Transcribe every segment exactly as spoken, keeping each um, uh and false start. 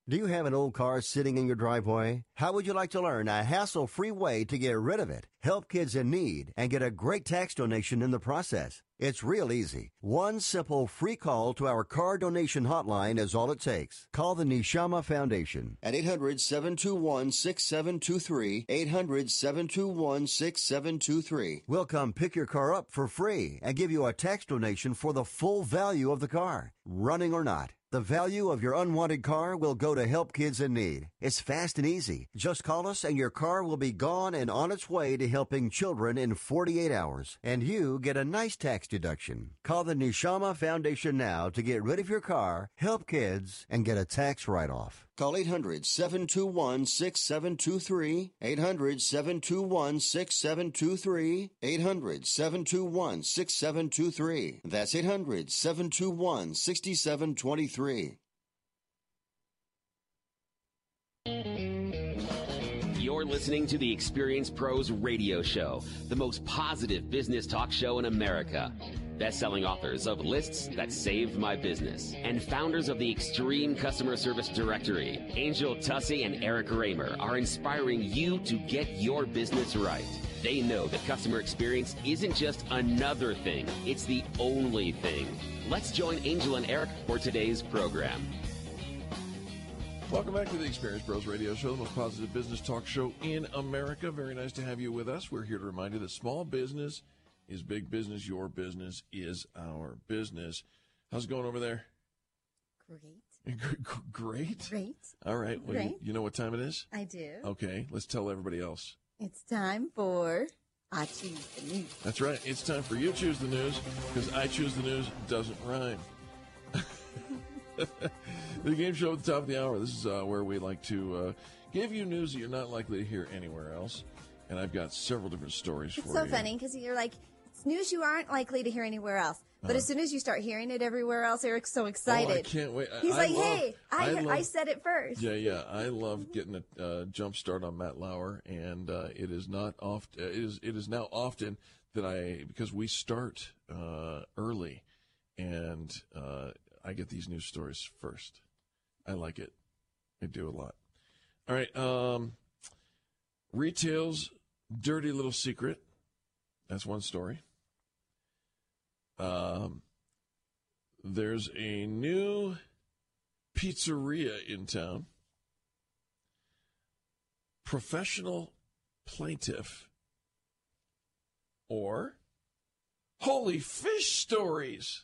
Do you have an old car sitting in your driveway? How would you like to learn a hassle-free way to get rid of it, help kids in need, and get a great tax donation in the process? It's real easy. One simple free call to our car donation hotline is all it takes. Call the Neshama Foundation at eight hundred, seven two one, six seven two three, eight hundred, seven two one, six seven two three. We'll come pick your car up for free and give you a tax donation for the full value of the car, running or not. The value of your unwanted car will go to help kids in need. It's fast and easy. Just call us and your car will be gone and on its way to helping children in forty-eight hours. And you get a nice tax deduction. Call the Neshama Foundation now to get rid of your car, help kids, and get a tax write-off. Call eight hundred, seven two one, six seven two three, eight hundred, seven two one, six seven two three, eight hundred, seven two one, six seven two three. That's eight hundred, seven two one, six seven two three. You're listening to the Experience Pros Radio Show, the most positive business talk show in America. Best-selling authors of Lists That Saved My Business and founders of the Extreme Customer Service Directory, Angel Tussey and Eric Raymer, are inspiring you to get your business right. They know that customer experience isn't just another thing, it's the only thing. Let's join Angel and Eric for today's program. Welcome back to the Experience Pros Radio Show, the most positive business talk show in America. Very nice to have you with us. We're here to remind you that small business is big business. Your business is our business. How's it going over there? Great. Great? Great. All right. Well, Great. You, you know what time it is? I do. Okay. Let's tell everybody else. It's time for I Choose the News. That's right. It's time for You Choose the News, because I Choose the News doesn't rhyme. The game show at the top of the hour. This is uh, where we like to uh, give you news that you're not likely to hear anywhere else. And I've got several different stories It's for so you. funny because you're like, it's news you aren't likely to hear anywhere else. But Uh-huh. as soon as you start hearing it everywhere else, Eric's so excited. Oh, I can't wait. I- He's I like, love- hey, I, I I, love- said it first. Yeah, yeah. I love getting a uh, jump start on Matt Lauer, and uh, it is not oft. Uh, it is it is now often that I because we start uh, early, and uh, I get these news stories first. I like it. I do a lot. All right. Um, retail's dirty little secret. That's one story. Um, there's a new pizzeria in town. Professional plaintiff or holy fish stories.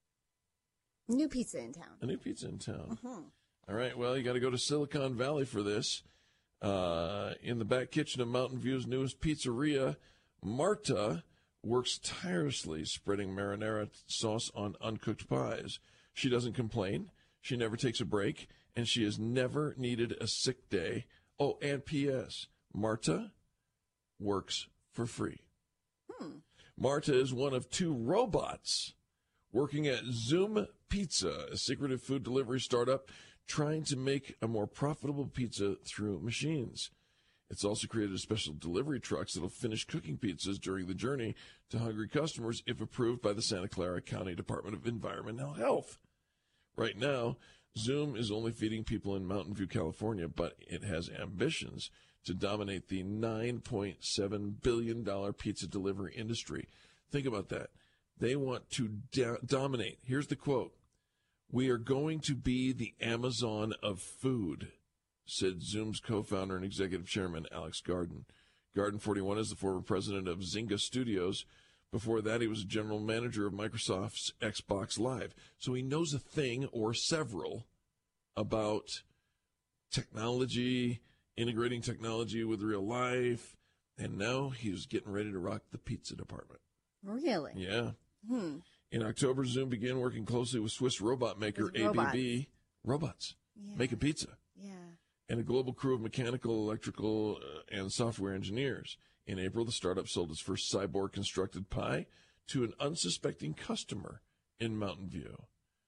New pizza in town. A new pizza in town. Uh-huh. All right, well, you got to go to Silicon Valley for this. Uh, in the back kitchen of Mountain View's newest pizzeria, Marta works tirelessly spreading marinara sauce on uncooked pies. She doesn't complain. She never takes a break, and she has never needed a sick day. Oh, and P S Marta works for free. Hmm. Marta is one of two robots working at Zoom Pizza, a secretive food delivery startup trying to make a more profitable pizza through machines. It's also created special delivery trucks that'll finish cooking pizzas during the journey to hungry customers if approved by the Santa Clara County Department of Environmental Health. Right now, Zoom is only feeding people in Mountain View, California, but it has ambitions to dominate the nine point seven billion dollars pizza delivery industry. Think about that. They want to do- dominate. Here's the quote. "We are going to be the Amazon of food," said Zoom's co-founder and executive chairman, Alex Garden. Garden, forty-one, is the former president of Zynga Studios. Before that, he was a general manager of Microsoft's Xbox Live. So he knows a thing or several about technology, integrating technology with real life, and now he's getting ready to rock the pizza department. Really? Yeah. Hmm. In October, Zoom began working closely with Swiss robot maker With A B B. robots. Robots. Yeah. Making pizza. Yeah. And a global crew of mechanical, electrical, uh, and software engineers. In April, the startup sold its first cyborg-constructed pie to an unsuspecting customer in Mountain View.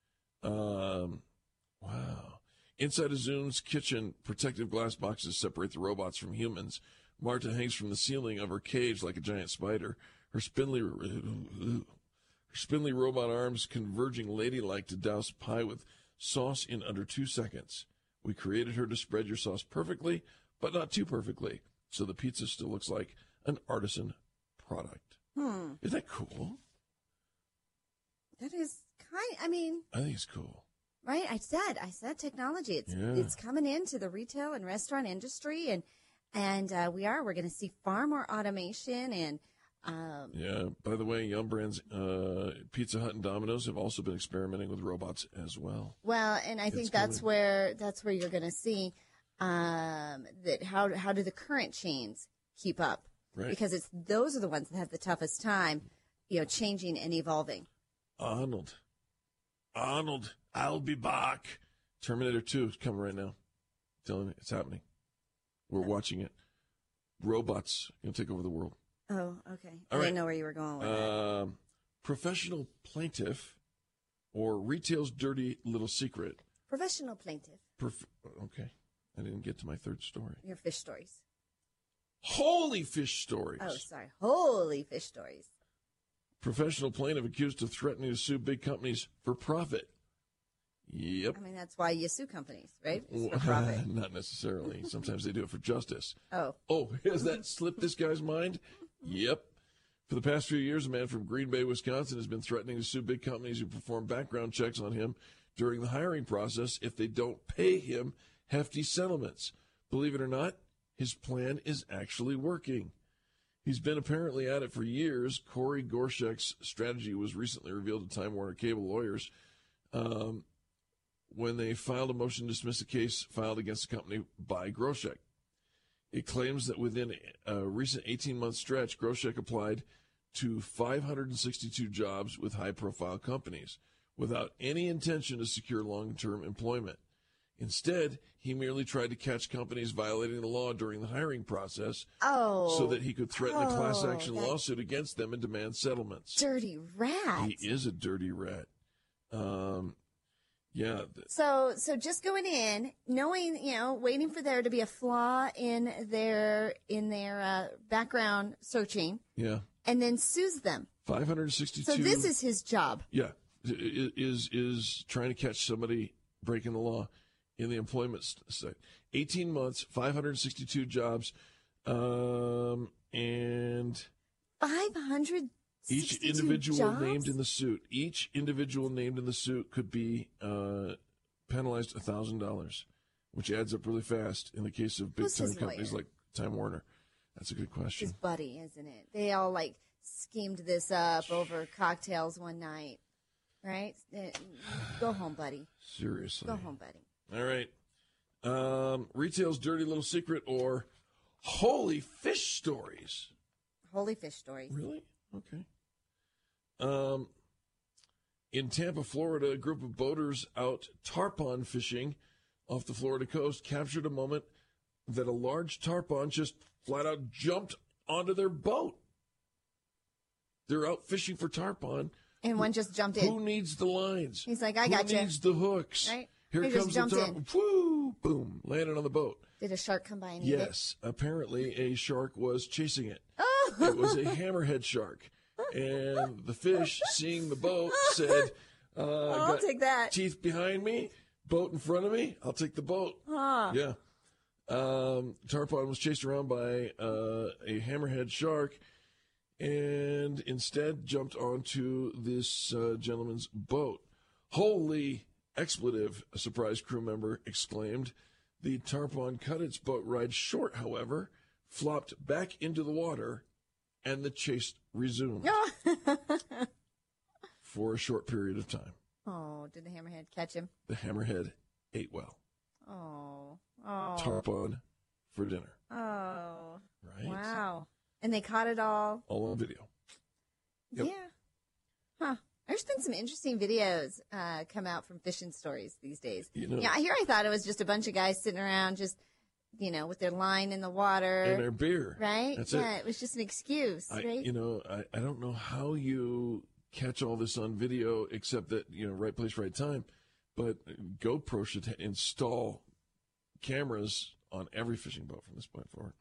Um, wow. Inside of Zoom's kitchen, protective glass boxes separate the robots from humans. Marta hangs from the ceiling of her cage like a giant spider. Her spindly, her spindly robot arms converging ladylike to douse pie with sauce in under two seconds. We created her to spread your sauce perfectly, but not too perfectly, so the pizza still looks like an artisan product. Hmm. Isn't that cool? That is kind. I mean, I think it's cool. right? I said, I said technology. It's Yeah. it's coming into the retail and restaurant industry, and and uh, we are. We're going to see far more automation and. Um, Yeah. By the way, Yum Brands, uh, Pizza Hut, and Domino's have also been experimenting with robots as well. Well, and I think It's that's coming. where that's where you're going to see um, that how how do the current chains keep up? Right. Because it's those are the ones that have the toughest time, you know, changing and evolving. Arnold. Arnold, I'll be back. Terminator two is coming right now. I'm telling you, it's happening. We're watching it. Robots going to take over the world. Oh, okay. I All right. didn't know where you were going with that. Um, professional plaintiff or retail's dirty little secret. Professional plaintiff. Prof- okay. I didn't get to my third story. Your fish stories. Holy fish stories. Oh, sorry. Holy fish stories. Professional plaintiff accused of threatening to sue big companies for profit. Yep. I mean, that's why you sue companies, right? It's for profit. Not necessarily. Sometimes they do it for justice. Oh. Oh, has that slipped this guy's mind? Yep. For the past few years, a man from Green Bay, Wisconsin, has been threatening to sue big companies who perform background checks on him during the hiring process if they don't pay him hefty settlements. Believe it or not, his plan is actually working. He's been apparently at it for years. Corey Gorshek's strategy was recently revealed to Time Warner Cable lawyers um, when they filed a motion to dismiss a case filed against the company by Groshek. It claims that within a recent eighteen-month stretch, Groshek applied to five hundred sixty-two jobs with high-profile companies without any intention to secure long-term employment. Instead, he merely tried to catch companies violating the law during the hiring process Oh. so that he could threaten a class Oh, action that lawsuit against them and demand settlements. dirty rat. He is a dirty rat. Um, yeah. th- So, so just going in, knowing, you know, waiting for there to be a flaw in their in their uh, background searching, Yeah. and then sues them. five hundred sixty-two. So this is his job. Yeah. i- Is, is trying to catch somebody breaking the law in the employment state. eighteen months, five hundred sixty-two jobs, um, and Five hundred. each individual named in the suit, each individual named in the suit could be uh, penalized one thousand dollars, which adds up really fast in the case of Who's big-time his companies lawyer? like Time Warner. That's a good question. His buddy, isn't it? They all like schemed this up over cocktails one night, right? Uh, Go home, buddy. Seriously. Go home, buddy. All right. Um, retail's dirty little secret or holy fish stories. Holy fish stories. Really? Okay. Um, in Tampa, Florida, a group of boaters out tarpon fishing off the Florida coast captured a moment that a large tarpon just flat out jumped onto their boat. They're out fishing for tarpon. And one just jumped in. Who needs the lines? He's like, I Who got you. needs the hooks? Right? Here He just comes the jumped tarpon. Woo! Boom! Landed on the boat. Did a shark come by and eat it? Yes, apparently a shark was chasing it. Oh. It was a hammerhead shark. And the fish, seeing the boat, said, uh, I'll got take that. teeth behind me, boat in front of me, I'll take the boat. Huh. Yeah. Um, tarpon was chased around by uh, a hammerhead shark and instead jumped onto this uh, gentleman's boat. Holy expletive, a surprised crew member exclaimed. The tarpon cut its boat ride short, however, flopped back into the water, and the chase resumed for a short period of time. Oh, did the hammerhead catch him? The hammerhead ate well. Oh. Oh. Tarpon for dinner. Oh. Right? Wow. And they caught it all. All on video. Yep. Yeah. Huh. There's been some interesting videos uh, come out from fishing stories these days. You know, Yeah, here I thought it was just a bunch of guys sitting around just, you know, with their line in the water. and their beer. Right? That's yeah, it. it was just an excuse, I, right? You know, I, I don't know how you catch all this on video, except that, you know, right place, right time. But GoPro should ha- install cameras on every fishing boat from this point forward.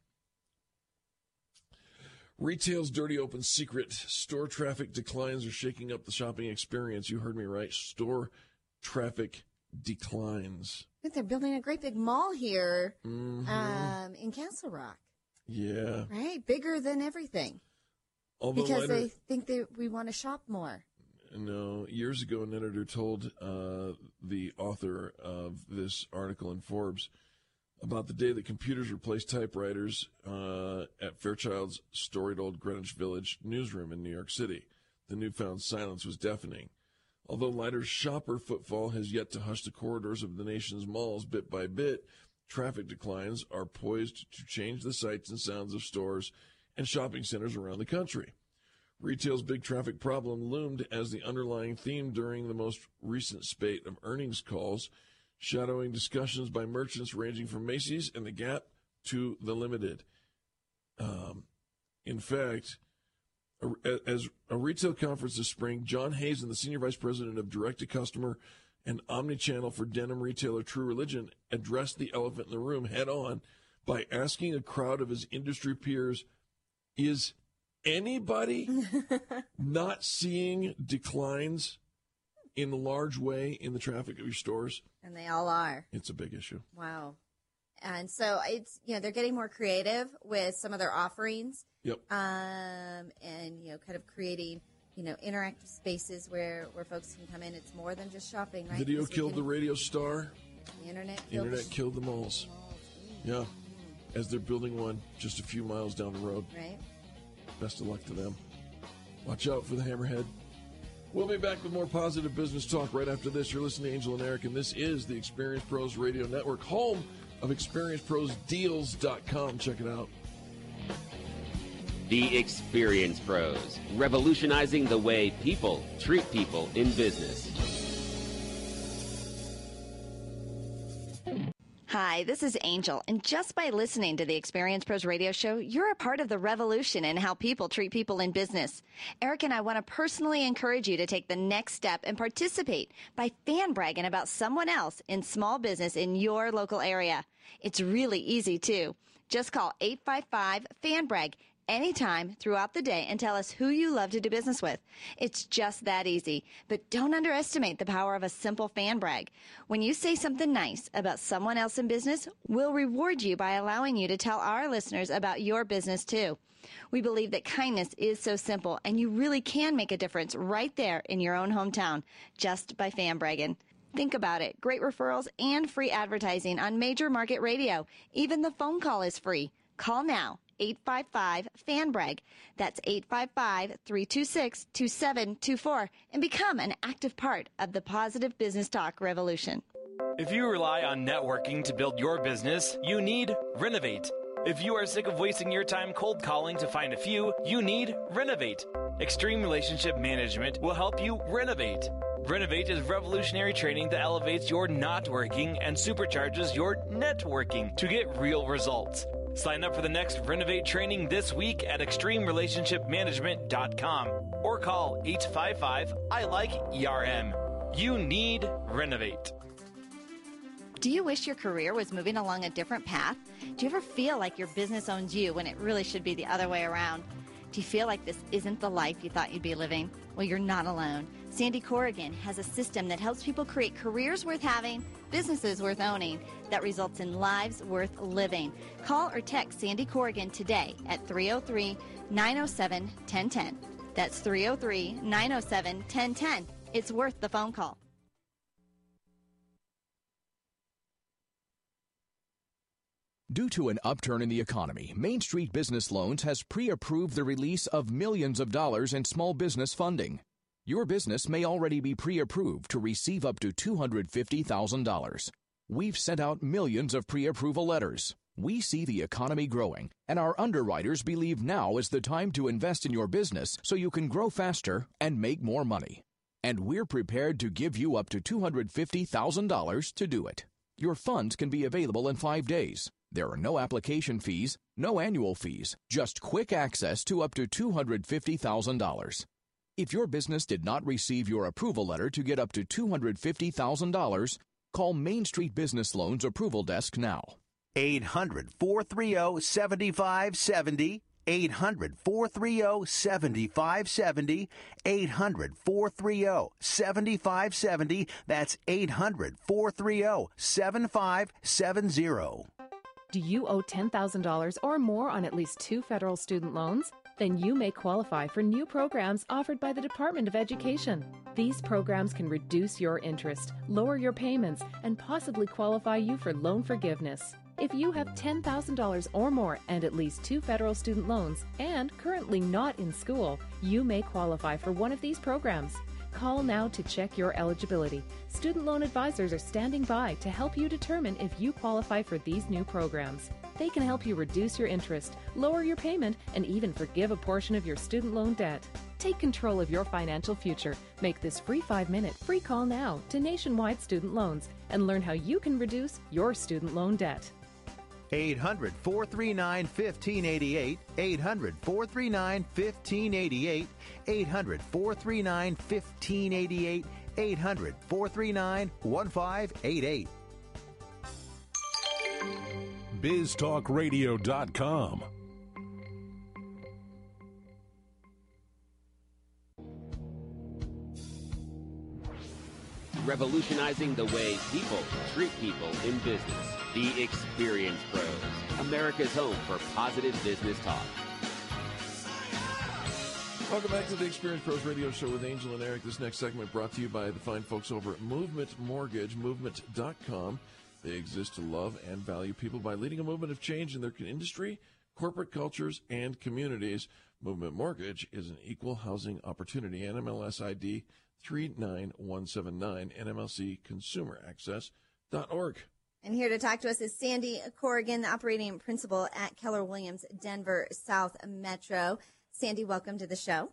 Retail's dirty open secret. Store traffic declines are shaking up the shopping experience. You heard me right. Store traffic declines. I think they're building a great big mall here Mm-hmm. um, in Castle Rock. Yeah. Right? Bigger than everything. Although because later, they think that we want to shop more. No, years ago, an editor told uh, the author of this article in Forbes about the day that computers replaced typewriters uh, at Fairchild's storied old Greenwich Village newsroom in New York City. The newfound silence was deafening. Although lighter shopper footfall has yet to hush the corridors of the nation's malls bit by bit, traffic declines are poised to change the sights and sounds of stores and shopping centers around the country. Retail's big traffic problem loomed as the underlying theme during the most recent spate of earnings calls, shadowing discussions by merchants ranging from Macy's and The Gap to The Limited. Um, in fact, a, as a retail conference this spring, John Hazen, the Senior Vice President of Direct-to-Customer and Omnichannel for denim retailer True Religion, addressed the elephant in the room head-on by asking a crowd of his industry peers, is anybody not seeing declines in a large way in the traffic of your stores? And they all are. It's a big issue. Wow. And so it's, you know, they're getting more creative with some of their offerings. Yep. Um, and, you know, kind of creating, you know, interactive spaces where, where folks can come in. It's more than just shopping, right? Video Because we killed can- the radio star. The internet The killed internet the- killed the malls. Yeah. As they're building one just a few miles down the road. Right. Best of luck to them. Watch out for the hammerhead. We'll be back with more positive business talk right after this. You're listening to Angel and Eric, and this is the Experience Pros Radio Network, home of experience pros deals dot com. Check it out. The Experience Pros, revolutionizing the way people treat people in business. Hi, this is Angel, and just by listening to the Experience Pros radio show, you're a part of the revolution in how people treat people in business. Eric and I want to personally encourage you to take the next step and participate by fan bragging about someone else in small business in your local area. It's really easy, too. Just call eight five five, fan brag anytime throughout the day and tell us who you love to do business with. It's just that easy. But don't underestimate the power of a simple fan brag. When you say something nice about someone else in business, we'll reward you by allowing you to tell our listeners about your business too. We believe that kindness is so simple, and you really can make a difference right there in your own hometown just by fan bragging. Think about it. Great referrals and free advertising on major market radio. Even the phone call is free. Call now. eight five five, fan brag. That's eight five five, three two six, two seven two four and become an active part of the positive business talk revolution. If you rely on networking to build your business, you need Renovate. If you are sick of wasting your time cold calling to find a few, you need Renovate. Extreme Relationship Management will help you renovate. Renovate is revolutionary training that elevates your not working and supercharges your networking to get real results. Sign up for the next Renovate training this week at extreme relationship management dot com or call eight five five, I like E R M. You need Renovate. Do you wish your career was moving along a different path? Do you ever feel like your business owns you when it really should be the other way around? Do you feel like this isn't the life you thought you'd be living? Well, you're not alone. Sandy Corrigan has a system that helps people create careers worth having, businesses worth owning, that results in lives worth living. Call or text Sandy Corrigan today at three oh three, nine oh seven, one oh one oh. That's three oh three, nine oh seven, one oh one oh. It's worth the phone call. Due to an upturn in the economy, Main Street Business Loans has pre-approved the release of millions of dollars in small business funding. Your business may already be pre-approved to receive up to two hundred fifty thousand dollars. We've sent out millions of pre-approval letters. We see the economy growing, and our underwriters believe now is the time to invest in your business so you can grow faster and make more money. And we're prepared to give you up to two hundred fifty thousand dollars to do it. Your funds can be available in five days. There are no application fees, no annual fees, just quick access to up to two hundred fifty thousand dollars. If your business did not receive your approval letter to get up to two hundred fifty thousand dollars, call Main Street Business Loans Approval Desk now. eight hundred, four three zero, seven five seven zero. eight hundred, four three zero, seven five seven zero. eight hundred, four three zero, seven five seven zero. That's eight hundred, four three zero, seven five seven zero. Do you owe ten thousand dollars or more on at least two federal student loans? Then you may qualify for new programs offered by the Department of Education. These programs can reduce your interest, lower your payments, and possibly qualify you for loan forgiveness. If you have ten thousand dollars or more and at least two federal student loans and currently not in school, you may qualify for one of these programs. Call now to check your eligibility. Student loan advisors are standing by to help you determine if you qualify for these new programs. They can help you reduce your interest, lower your payment, and even forgive a portion of your student loan debt. Take control of your financial future. Make this free five-minute free call now to Nationwide Student Loans and learn how you can reduce your student loan debt. eight hundred, four three nine, one five eight eight. eight hundred, four three nine, one five eight eight. eight hundred, four three nine, one five eight eight. eight hundred, four three nine, one five eight eight. biz talk radio dot com. Revolutionizing the way people treat people in business. The Experience Pros, America's home for positive business talk. Welcome back to the Experience Pros Radio Show with Angel and Eric. This next segment brought to you by the fine folks over at Movement Mortgage, movement dot com. They exist to love and value people by leading a movement of change in their industry, corporate cultures, and communities. Movement Mortgage is an equal housing opportunity. N M L S I D three nine one seven nine, N M L C consumer access dot org. And here to talk to us is Sandy Corrigan, the operating principal at Keller Williams Denver South Metro. Sandy, welcome to the show.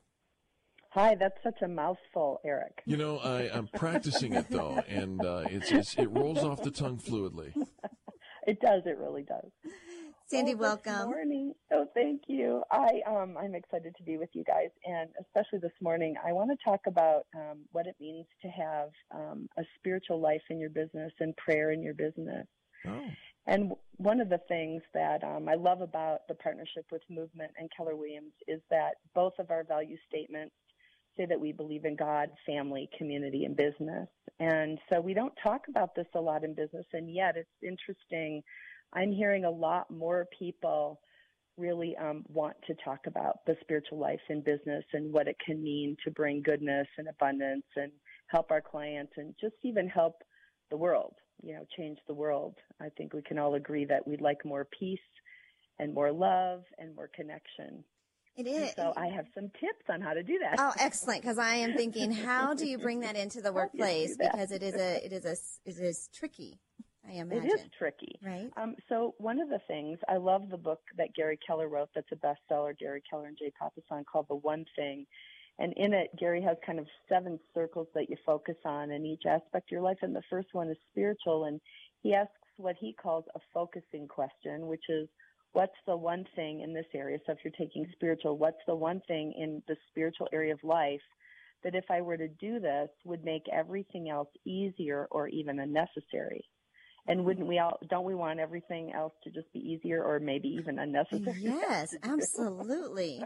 Hi, that's such a mouthful, Eric. You know, I, I'm practicing it, though, and uh, it's, it's it rolls off the tongue fluidly. It does. It really does. Sandy, oh, welcome. This morning. Oh, thank you. I, um, I'm excited to be with you guys, and especially this morning, I want to talk about um, what it means to have um, a spiritual life in your business and prayer in your business. Oh. And one of the things that um, I love about the partnership with Movement and Keller Williams is that both of our value statements say that we believe in God, family, community, and business. And so we don't talk about this a lot in business, and yet it's interesting. I'm hearing a lot more people really um, want to talk about the spiritual life in business and what it can mean to bring goodness and abundance and help our clients and just even help the world, you know, change the world. I think we can all agree that we'd like more peace and more love and more connection. It is. And so I have some tips on how to do that. Oh, excellent! Because I am thinking, how do you bring that into the workplace? Because it is a, it is a, it is tricky. I imagine it is tricky, right? Um, so one of the things I love the book that Gary Keller wrote. That's a bestseller, Gary Keller and Jay Papasan, called The One Thing. And in it, Gary has kind of seven circles that you focus on in each aspect of your life. And the first one is spiritual. And he asks what he calls a focusing question, which is, what's the one thing in this area? So if you're taking spiritual, what's the one thing in the spiritual area of life that if I were to do this would make everything else easier or even unnecessary? And wouldn't we all, don't we want everything else to just be easier or maybe even unnecessary? Yes, absolutely.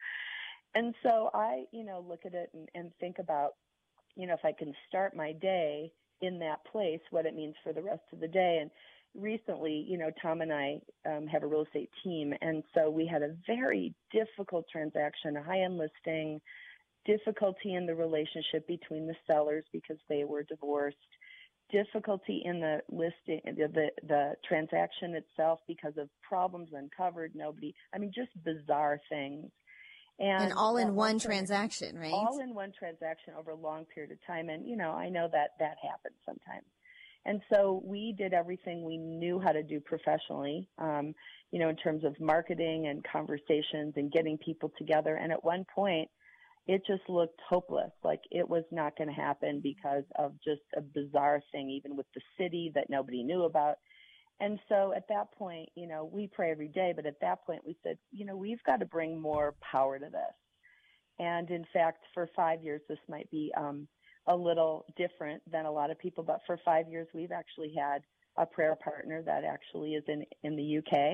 And so I, you know, look at it and, and think about, you know, if I can start my day in that place, what it means for the rest of the day. And recently, you know, Tom and I um, have a real estate team, and so we had a very difficult transaction, a high-end listing, difficulty in the relationship between the sellers because they were divorced, difficulty in the listing, the, the, the transaction itself because of problems uncovered, nobody, I mean, just bizarre things. And, and all in one thing, transaction, right? All in one transaction over a long period of time. And, you know, I know that that happens sometimes. And so we did everything we knew how to do professionally, um, you know, in terms of marketing and conversations and getting people together. And at one point, it just looked hopeless, like it was not going to happen because of just a bizarre thing, even with the city that nobody knew about. And so at that point, you know, we pray every day, but at that point we said, you know, we've got to bring more power to this. And in fact, for five years, this might be um, a little different than a lot of people, but for five years, we've actually had a prayer partner that actually is in, in the U K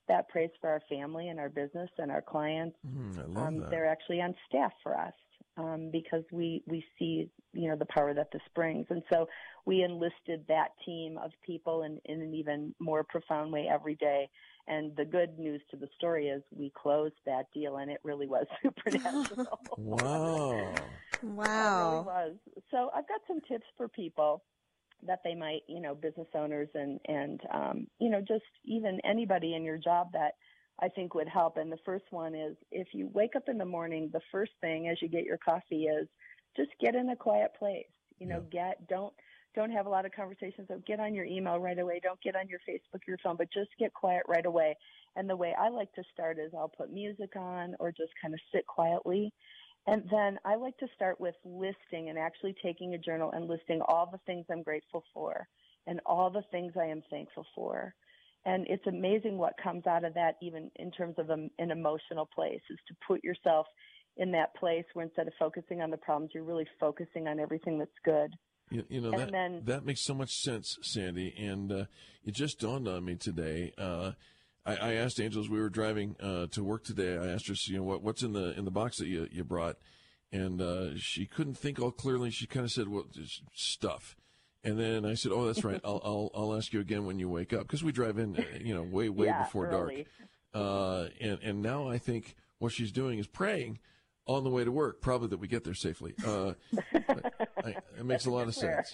that prays for our family and our business and our clients. Mm, I love um, that. They're actually on staff for us um, because we, we see, you know, the power that this brings. And so we enlisted that team of people in, in an even more profound way every day. And the good news to the story is we closed that deal, and it really was supernatural. Wow. Wow. It really was. So I've got some tips for people that they might, you know, business owners and, and um, you know, just even anybody in your job that I think would help. And the first one is if you wake up in the morning, the first thing as you get your coffee is just get in a quiet place. You know, yeah. get, don't, don't have a lot of conversations. So get on your email right away. Don't get on your Facebook, your phone, but just get quiet right away. And the way I like to start is I'll put music on or just kind of sit quietly. And then I like to start with listing and actually taking a journal and listing all the things I'm grateful for and all the things I am thankful for. And it's amazing what comes out of that, even in terms of a, an emotional place, is to put yourself in that place where instead of focusing on the problems, you're really focusing on everything that's good. You, you know, and that, then, that makes so much sense, Sandy. And uh, it just dawned on me today. Uh, I, I asked Angel as we were driving uh, to work today, I asked her, you know, what, what's in the in the box that you, you brought? And uh, she couldn't think all clearly. She kind of said, well, just stuff. And then I said, oh, that's right. I'll I'll, I'll ask you again when you wake up, because we drive in, uh, you know, way, way yeah, before early. dark. Uh, and, and now I think what she's doing is praying on the way to work, probably that we get there safely. Uh, I, it makes a lot of sense.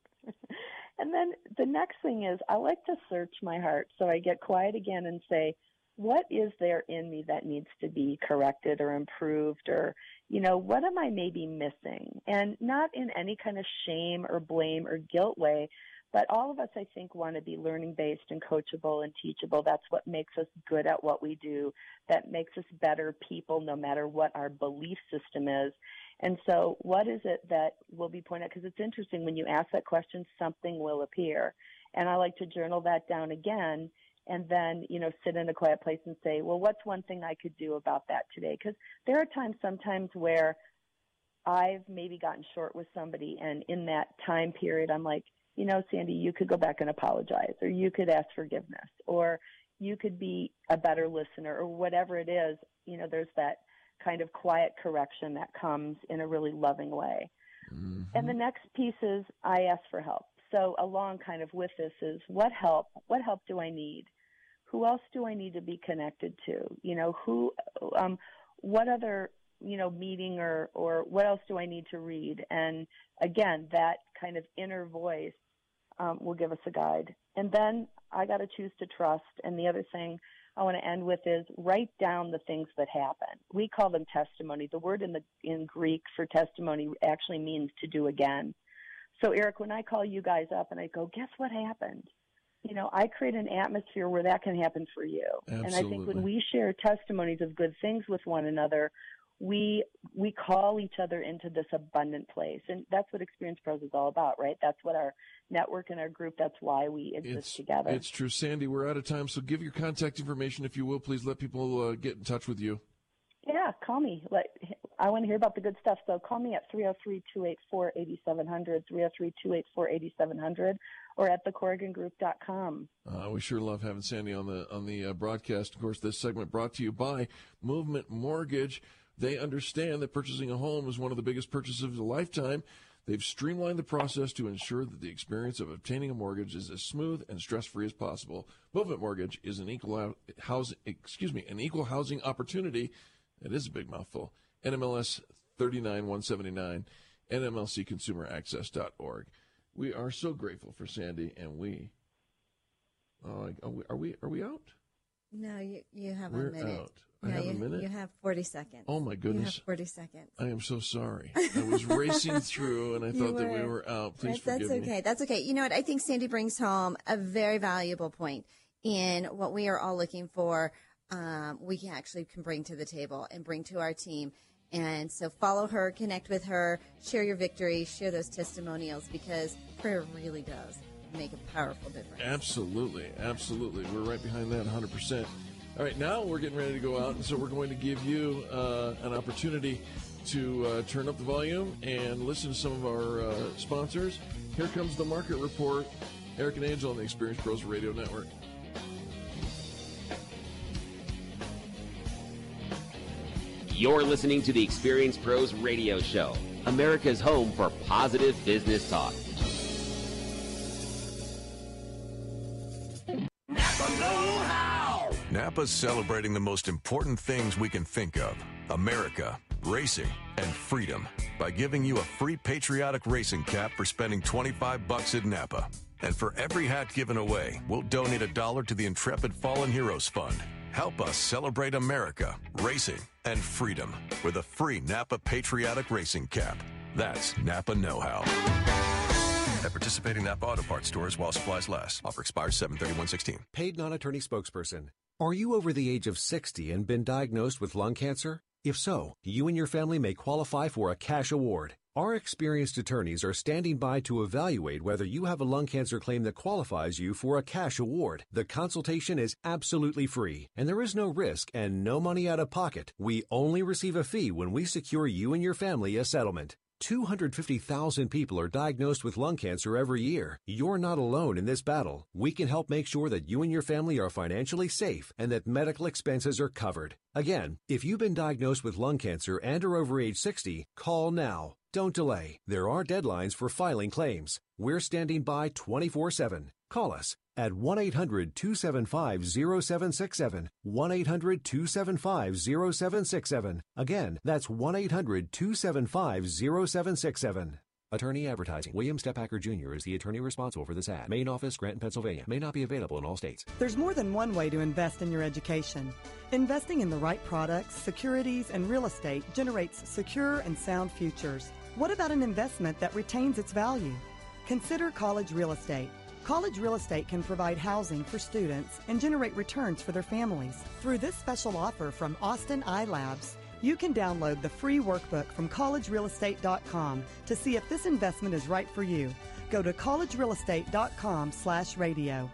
And then the next thing is I like to search my heart. So I get quiet again and say, what is there in me that needs to be corrected or improved, or, you know, what am I maybe missing? And not in any kind of shame or blame or guilt way, but all of us, I think, want to be learning-based and coachable and teachable. That's what makes us good at what we do. That makes us better people no matter what our belief system is. And so what is it that will be pointed out? Because it's interesting, when you ask that question, something will appear. And I like to journal that down again and then, you know, sit in a quiet place and say, well, what's one thing I could do about that today? Because there are times sometimes where I've maybe gotten short with somebody, and in that time period, I'm like, you know, Sandy, you could go back and apologize, or you could ask forgiveness, or you could be a better listener, or whatever it is. You know, there's that kind of quiet correction that comes in a really loving way. Mm-hmm. And the next piece is I ask for help. So along kind of with this is what help, what help do I need? Who else do I need to be connected to? You know, who, um, what other, you know, meeting or, or what else do I need to read? And again, that kind of inner voice um, will give us a guide. And then I got to choose to trust. And the other thing I want to end with is write down the things that happen. We call them testimony. The word in the in Greek for testimony actually means to do again. So, Eric, when I call you guys up and I go, guess what happened? You know, I create an atmosphere where that can happen for you. Absolutely. And I think when we share testimonies of good things with one another, we we call each other into this abundant place. And that's what Experience Pros is all about, right? That's what our network and our group, that's why we exist it's, together. It's true. Sandy, we're out of time, so give your contact information, if you will. Please let people uh, get in touch with you. Yeah, call me. Like, I want to hear about the good stuff, so call me at three oh three, two eight four, eight seven zero zero, three oh three, two eight four, eight seven zero zero, or at the corrigan group dot com. Uh, we sure love having Sandy on the on the uh, broadcast. Of course, this segment brought to you by Movement Mortgage. They understand that purchasing a home is one of the biggest purchases of a lifetime. They've streamlined the process to ensure that the experience of obtaining a mortgage is as smooth and stress-free as possible. Movement Mortgage is an equal housing, excuse me, an equal housing opportunity. It is a big mouthful. N M L S thirty-nine one seventy-nine, N M L C consumer access dot org. We are so grateful for Sandy, and we. Oh, are we? Are we? Are we out? No, you you have We're a minute. out. I no, have you, a minute. You have forty seconds. Oh my goodness! You have forty seconds. I am so sorry. I was racing through, and I thought were, that we were out. Please that's, forgive that's me. okay. That's okay. You know what? I think Sandy brings home a very valuable point in what we are all looking for. Um, we can actually can bring to the table and bring to our team. And so follow her, connect with her, share your victories, share those testimonials, because prayer really does make a powerful difference. Absolutely. Absolutely. We're right behind that one hundred percent. All right, now we're getting ready to go out, and so we're going to give you uh, an opportunity to uh, turn up the volume and listen to some of our uh, sponsors. Here comes the Market Report. Eric and Angel on the Experience Pros Radio Network. You're listening to the Experience Pros Radio Show, America's home for positive business talk. Napa know-how. Napa's celebrating the most important things we can think of: America, racing, and freedom, by giving you a free patriotic racing cap for spending twenty-five bucks at Napa. And for every hat given away, we'll donate a dollar to the Intrepid Fallen Heroes Fund. Help us celebrate America, racing, and freedom with a free Napa Patriotic Racing Cap. That's Napa Know-How. At participating Napa Auto Parts stores while supplies last. Offer expires seven thirty-one sixteen. Paid non-attorney spokesperson. Are you over the age of sixty and been diagnosed with lung cancer? If so, you and your family may qualify for a cash award. Our experienced attorneys are standing by to evaluate whether you have a lung cancer claim that qualifies you for a cash award. The consultation is absolutely free, and there is no risk and no money out of pocket. We only receive a fee when we secure you and your family a settlement. two hundred fifty thousand people are diagnosed with lung cancer every year. You're not alone in this battle. We can help make sure that you and your family are financially safe and that medical expenses are covered. Again, if you've been diagnosed with lung cancer and are over age sixty, call now. Don't delay. There are deadlines for filing claims. We're standing by twenty-four seven. Call us at one eight hundred two seven five zero seven six seven, one eight hundred two seven five zero seven six seven. Again, that's one eight hundred two seven five zero seven six seven. Attorney advertising. William Stepacker Junior is the attorney responsible for this ad. Main office, Granton, Pennsylvania. May not be available in all states. There's more than one way to invest in your education. Investing in the right products, securities, and real estate generates secure and sound futures. What about an investment that retains its value? Consider College Real Estate. College Real Estate can provide housing for students and generate returns for their families. Through this special offer from Austin iLabs, you can download the free workbook from college real estate dot com to see if this investment is right for you. Go to college real estate dot com slash radio.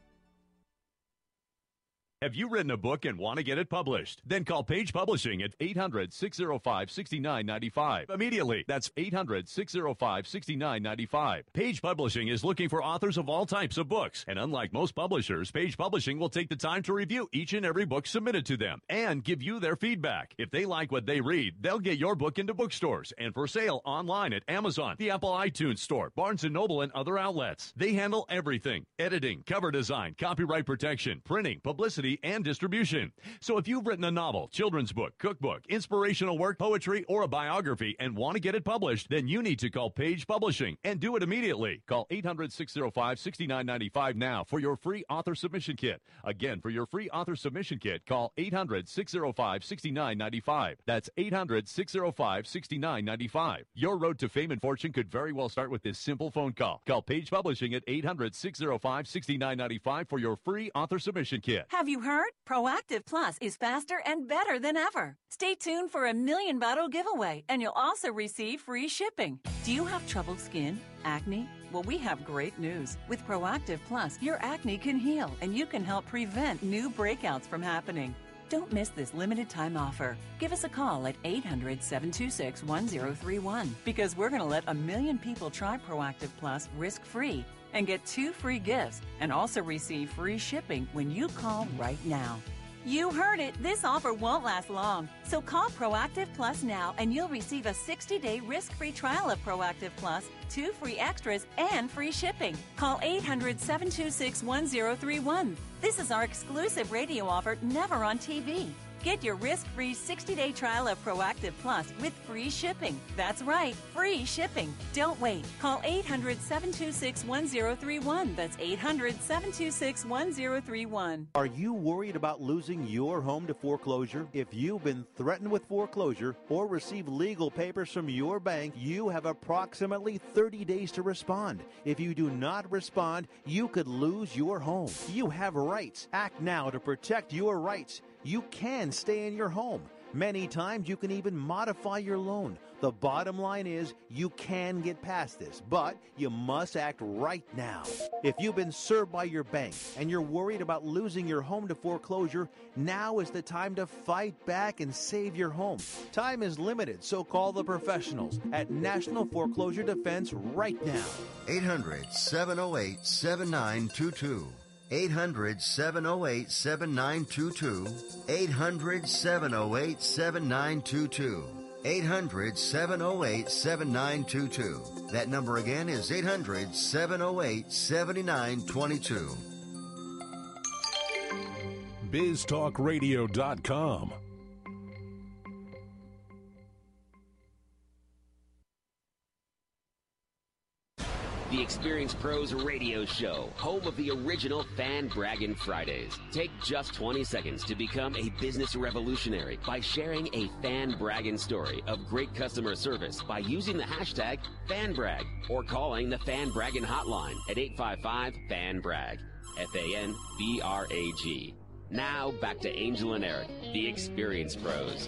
Have you written a book and want to get it published? Then call Page Publishing at eight hundred six oh five six nine nine five. Immediately. That's eight hundred six oh five six nine nine five. Page Publishing is looking for authors of all types of books. And unlike most publishers, Page Publishing will take the time to review each and every book submitted to them and give you their feedback. If they like what they read, they'll get your book into bookstores and for sale online at Amazon, the Apple iTunes Store, Barnes and Noble, and other outlets. They handle everything: editing, cover design, copyright protection, printing, publicity, and distribution. So if you've written a novel, children's book, cookbook, inspirational work, poetry, or a biography and want to get it published, then you need to call Page Publishing and do it immediately. Call eight hundred six oh five six nine nine five now for your free author submission kit. Again, for your free author submission kit, call eight hundred six oh five six nine nine five. That's eight hundred six oh five six nine nine five. Your road to fame and fortune could very well start with this simple phone call. Call Page Publishing at eight hundred six oh five six nine nine five for your free author submission kit. Have you heard? Proactive Plus is faster and better than ever. Stay tuned for a million bottle giveaway, and you'll also receive free shipping. Do you have troubled skin? Acne? Well, we have great news. With Proactive Plus, your acne can heal, and you can help prevent new breakouts from happening. Don't miss this limited time offer. Give us a call at eight hundred seven two six one zero three one because we're going to let a million people try Proactive Plus risk-free and get two free gifts and also receive free shipping when you call right now. You heard it. This offer won't last long. So call Proactive Plus now and you'll receive a sixty-day risk-free trial of Proactive Plus, two free extras, and free shipping. Call eight hundred seven two six one zero three one. This is our exclusive radio offer, never on T V. Get your risk-free sixty-day trial of Proactive Plus with free shipping. That's right, free shipping. Don't wait. Call eight hundred seven two six one zero three one. That's eight hundred seven two six one zero three one. Are you worried about losing your home to foreclosure? If you've been threatened with foreclosure or received legal papers from your bank, you have approximately thirty days to respond. If you do not respond, you could lose your home. You have rights. Act now to protect your rights. You can stay in your home. Many times you can even modify your loan. The bottom line is you can get past this, but you must act right now. If you've been served by your bank and you're worried about losing your home to foreclosure, now is the time to fight back and save your home. Time is limited, so call the professionals at National Foreclosure Defense right now. eight hundred seven oh eight seven nine two two. eight hundred, seven oh eight, seven nine two two. eight hundred, seven oh eight, seven nine two two. eight hundred, seven oh eight, seven nine two two. That number again is eight hundred, seven oh eight, seven nine two two. biz talk radio dot com. The Experience Pros Radio Show, home of the original Fan Braggin' Fridays. Take just twenty seconds to become a business revolutionary by sharing a fan braggin' story of great customer service by using the hashtag FanBrag or calling the Fan Braggin' hotline at eight five five, fan brag. F A N B R A G. Now back to Angel and Eric, the Experience Pros.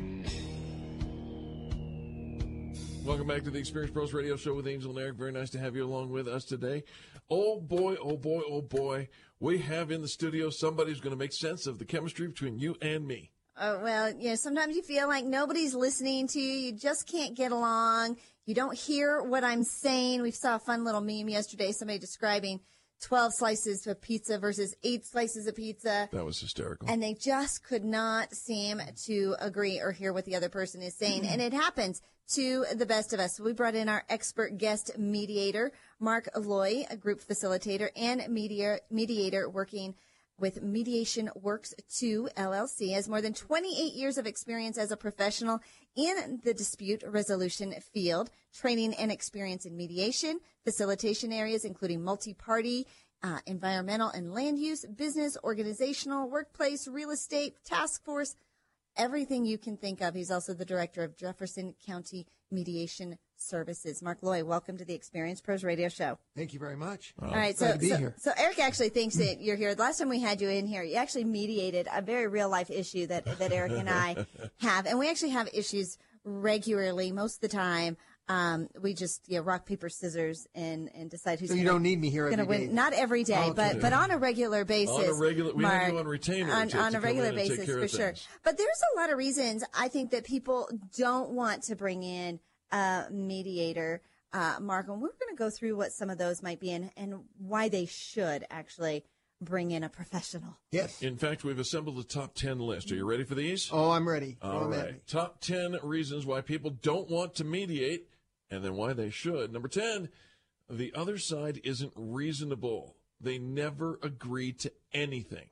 Welcome back to the Experience Pros Radio Show with Angel and Eric. Very nice to have you along with us today. Oh, boy, oh, boy, oh, boy. We have in the studio somebody who's going to make sense of the chemistry between you and me. Oh, well, you know, sometimes you feel like nobody's listening to you. You just can't get along. You don't hear what I'm saying. We saw a fun little meme yesterday, somebody describing twelve slices of pizza versus eight slices of pizza. That was hysterical. And they just could not seem to agree or hear what the other person is saying. And it happens to the best of us. So we brought in our expert guest mediator, Mark Loy, a group facilitator and media, mediator working with Mediation Works two, L L C, has more than twenty-eight years of experience as a professional in the dispute resolution field, training and experience in mediation, facilitation areas, including multi-party, uh, environmental and land use, business, organizational, workplace, real estate, task force, everything you can think of. He's also the director of Jefferson County Mediation Services. Mark Loy, welcome to the Experience Pros Radio Show. Thank you very much. All right, Glad so, to be so, here. so Eric actually thinks that you're here. Last time we had you in here, you actually mediated a very real life issue that, that Eric and I have. And we actually have issues regularly. Most of the time, um, we just you know, rock, paper, scissors and, and decide who's So you gonna, don't need me here every gonna day. win. Not every day, Okay. but but on a regular basis. On a regular, we Mark, have you on retainer on, to, on to a come regular in and take basis care for of sure. things. But there's a lot of reasons I think that people don't want to bring in a mediator, uh, Mark, and we're going to go through what some of those might be and, and why they should actually bring in a professional. Yes. In fact, we've assembled a top ten list. Are you ready for these? Oh, I'm ready. All Throw 'em at right. me. Top ten reasons why people don't want to mediate and then why they should. Number ten, the other side isn't reasonable. They never agree to anything.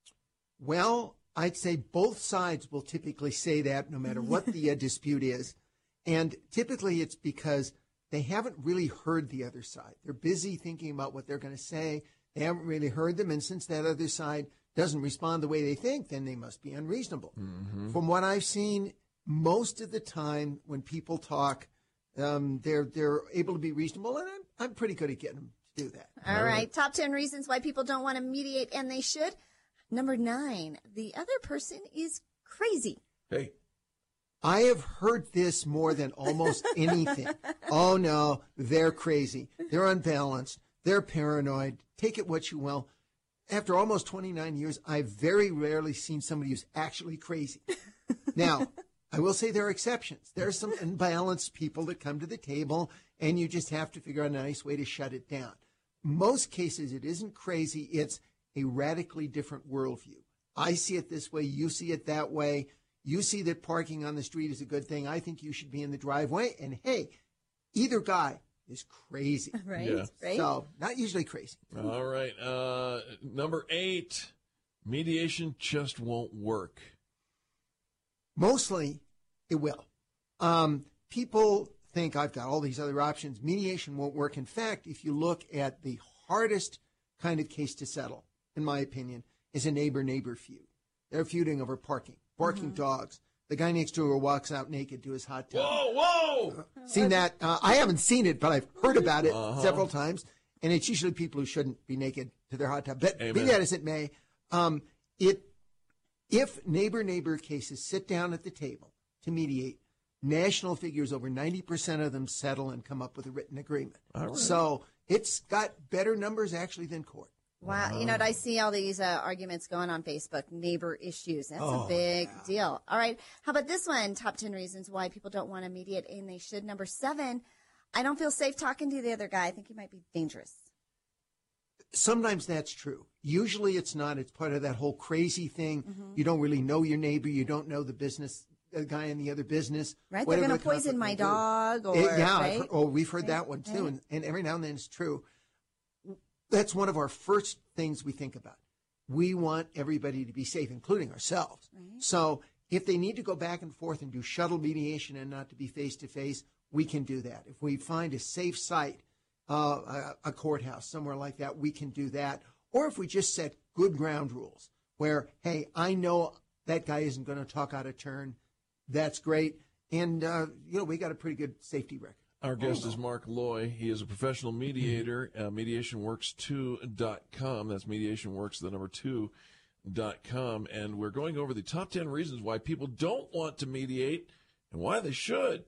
Well, I'd say both sides will typically say that no matter what the uh, dispute is. And typically it's because they haven't really heard the other side. They're busy thinking about what they're going to say. They haven't really heard them. And since that other side doesn't respond the way they think, then they must be unreasonable. Mm-hmm. From what I've seen, most of the time when people talk, um, they're they're able to be reasonable. And I'm, I'm pretty good at getting them to do that. All, All right. right. Top ten reasons why people don't want to mediate and they should. Number nine, the other person is crazy. Hey. I have heard this more than almost anything. Oh, no, they're crazy. They're unbalanced. They're paranoid. Take it what you will. After almost twenty-nine years, I've very rarely seen somebody who's actually crazy. Now, I will say there are exceptions. There are some unbalanced people that come to the table, and you just have to figure out a nice way to shut it down. Most cases, it isn't crazy. It's a radically different worldview. I see it this way. You see it that way. You see that parking on the street is a good thing. I think you should be in the driveway. And, hey, either guy is crazy. Right, Yeah. right. So, not usually crazy. All right. Uh, number eight, mediation just won't work. Mostly, it will. Um, people think I've got all these other options. Mediation won't work. In fact, if you look at the hardest kind of case to settle, in my opinion, is a neighbor-neighbor feud. They're feuding over parking, barking Mm-hmm. dogs. The guy next door walks out naked to his hot tub. Whoa, whoa! Seen that? Uh, I haven't seen it, but I've heard about it Uh-huh. several times. And it's usually people who shouldn't be naked to their hot tub. But be Amen. that as it may, um, it if neighbor-neighbor cases sit down at the table to mediate, national figures, over ninety percent of them settle and come up with a written agreement. All right. So it's got better numbers actually than court. Wow. You know what? I see all these uh, arguments going on Facebook, neighbor issues. That's Oh, a big deal. All right. How about this one? Top ten reasons why people don't want to mediate and they should. Number seven, I don't feel safe talking to the other guy. I think he might be dangerous. Sometimes that's true. Usually it's not. It's part of that whole crazy thing. Mm-hmm. You don't really know your neighbor. You don't know the business, the guy in the other business. Right, they're going to the poison my dog. Or, it, yeah, right? heard, oh, we've heard right. that one too. Right. And, and every now and then it's true. That's one of our first things we think about. We want everybody to be safe, including ourselves. Right. So if they need to go back and forth and do shuttle mediation and not to be face-to-face, we can do that. If we find a safe site, uh, a, a courthouse, somewhere like that, we can do that. Or if we just set good ground rules where, hey, I know that guy isn't going to talk out of turn, that's great. And, uh, you know, we got a pretty good safety record. Our guest is Mark Loy. He is a professional mediator, uh, mediation works two dot com. That's MediationWorks, the number two dot com. And we're going over the top ten reasons why people don't want to mediate and why they should.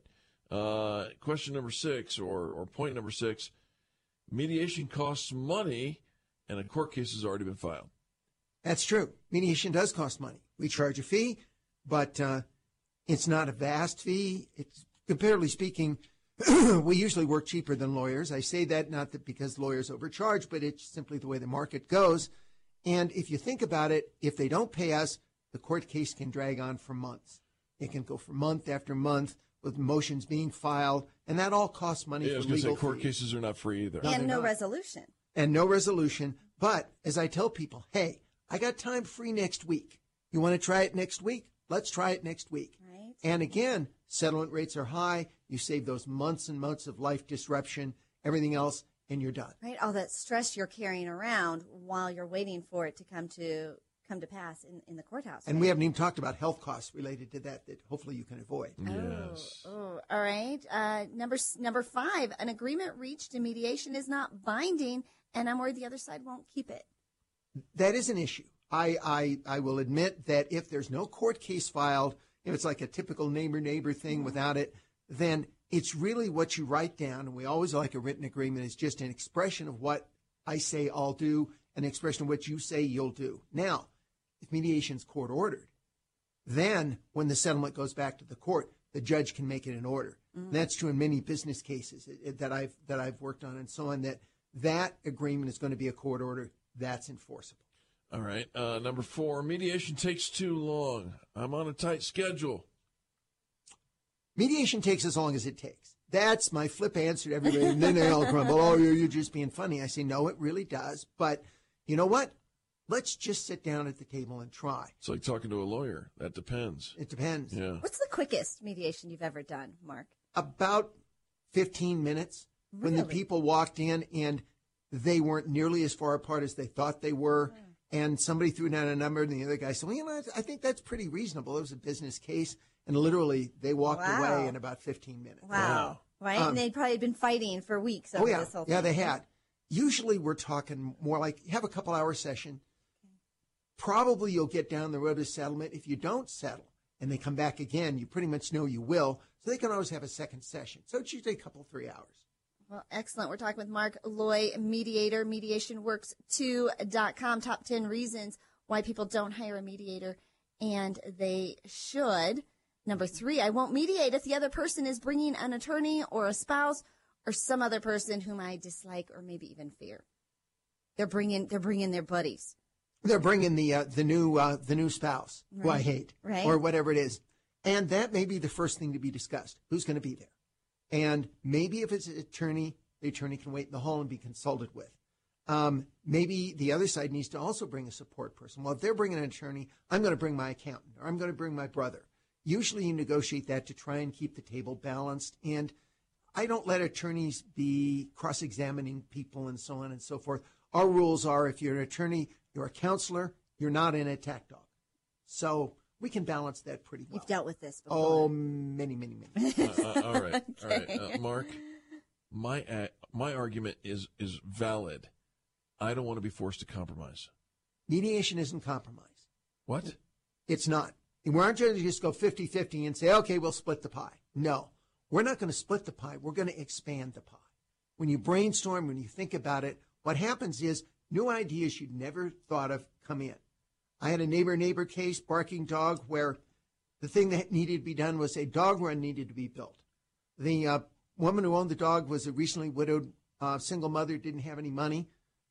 Uh, question number six, or, or point number six, mediation costs money, and a court case has already been filed. That's true. Mediation does cost money. We charge a fee, but uh, it's not a vast fee. It's, comparatively speaking, we usually work cheaper than lawyers. I say that not that because lawyers overcharge, but it's simply the way the market goes. And if you think about it, if they don't pay us, the court case can drag on for months. It can go for month after month with motions being filed, and that all costs money Yeah, for I was going to legal say court fees. cases are not free either. No, and no not. resolution. And no resolution. But as I tell people, hey, I got time free next week. You want to try it next week? Let's try it next week. Right. And again, settlement rates are high. You save those months and months of life disruption, everything else, and you're done. Right, all that stress you're carrying around while you're waiting for it to come to come to pass in, in the courthouse. And right? we haven't even talked about health costs related to that that hopefully you can avoid. Yes. Oh, oh, all right. Uh, number number five, an agreement reached in mediation is not binding, and I'm worried the other side won't keep it. That is an issue. I, I, I will admit that if there's no court case filed, if it's like a typical neighbor-neighbor thing mm-hmm. without it, then it's really what you write down. And we always like a written agreement. It's just an expression of what I say I'll do, an expression of what you say you'll do. Now, if mediation's court ordered, then when the settlement goes back to the court, the judge can make it an order. Mm-hmm. That's true in many business cases that I've that I've worked on and so on, that that agreement is going to be a court order. That's enforceable. All right. Uh, number four, mediation takes too long. I'm on a tight schedule. Mediation takes as long as it takes. That's my flip answer to everybody. And then they all grumble, oh, you're, you're just being funny. I say, no, it really does. But you know what? Let's just sit down at the table and try. It's like talking to a lawyer. That depends. It depends. Yeah. What's the quickest mediation you've ever done, Mark? About fifteen minutes. Really? When the people walked in and they weren't nearly as far apart as they thought they were. Mm. And somebody threw down a number and the other guy said, well, you know, I think that's pretty reasonable. It was a business case. And literally they walked wow. away in about fifteen minutes. Wow. wow. Right? Um, and they'd probably been fighting for weeks over oh, yeah. this whole yeah, thing. they had. Usually we're talking more like have a couple hour session. Probably you'll get down the road to settlement. If you don't settle and they come back again, you pretty much know you will. So they can always have a second session. So it's usually a couple, three hours. Well, excellent. We're talking with Mark Loy, mediator, mediation works two dot com, top ten reasons why people don't hire a mediator, and they should. Number three, I won't mediate if the other person is bringing an attorney or a spouse or some other person whom I dislike or maybe even fear. They're bringing, they're bringing their buddies. They're bringing the uh, the new uh, the new spouse right. who I hate, right. or whatever it is, and that may be the first thing to be discussed. Who's going to be there? And maybe if it's an attorney, the attorney can wait in the hall and be consulted with. Um, maybe the other side needs to also bring a support person. Well, if they're bringing an attorney, I'm going to bring my accountant, or I'm going to bring my brother. Usually you negotiate that to try and keep the table balanced. And I don't let attorneys be cross-examining people and so on and so forth. Our rules are if you're an attorney, you're a counselor, you're not an attack dog. So we can balance that pretty well. You've dealt with this before. Oh, many, many, many. uh, uh, all right. Okay. All right. Uh, Mark, my uh, my argument is is valid. I don't want to be forced to compromise. Mediation isn't compromise. What? It's not. We aren't going to just go fifty-fifty and say, okay, we'll split the pie. No, we're not going to split the pie. We're going to expand the pie. When you brainstorm, when you think about it, what happens is new ideas you'd never thought of come in. I had a neighbor-neighbor case, barking dog, where the thing that needed to be done was a dog run needed to be built. The uh, woman who owned the dog was a recently widowed uh, single mother, didn't have any money.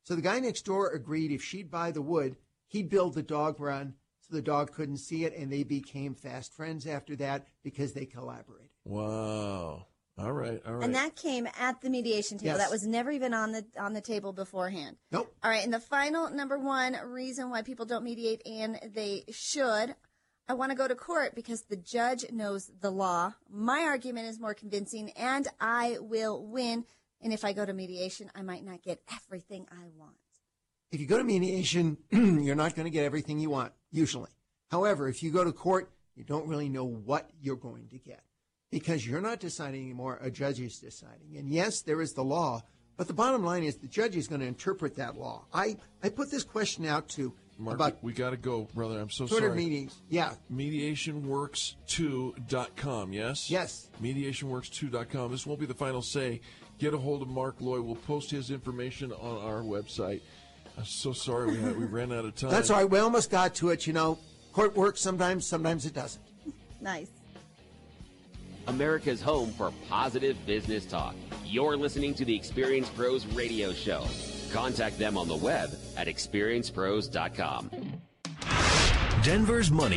So the guy next door agreed if she'd buy the wood, he'd build the dog run so the dog couldn't see it, and they became fast friends after that because they collaborated. Wow. All right, all right. And that came at the mediation table. Yes. That was never even on the on the table beforehand. Nope. All right, and the final number one reason why people don't mediate, and they should, I want to go to court because the judge knows the law. My argument is more convincing, and I will win. And if I go to mediation, I might not get everything I want. If you go to mediation, you're not going to get everything you want, usually. However, if you go to court, you don't really know what you're going to get because you're not deciding anymore. A judge is deciding. And yes, there is the law, but the bottom line is the judge is going to interpret that law. I, I put this question out to Mark, about we got to go, brother. I'm so Twitter sorry. meetings. Yeah. mediation works two dot com, yes? Yes. mediation works two dot com. This won't be the final say. Get a hold of Mark Loy. We'll post his information on our website. I'm so sorry we, had, we ran out of time. That's all right. We almost got to it. You know, court works sometimes, sometimes it doesn't. Nice. America's home for positive business talk. You're listening to the Experience Pros radio show. Contact them on the web at experience pros dot com. Denver's Money.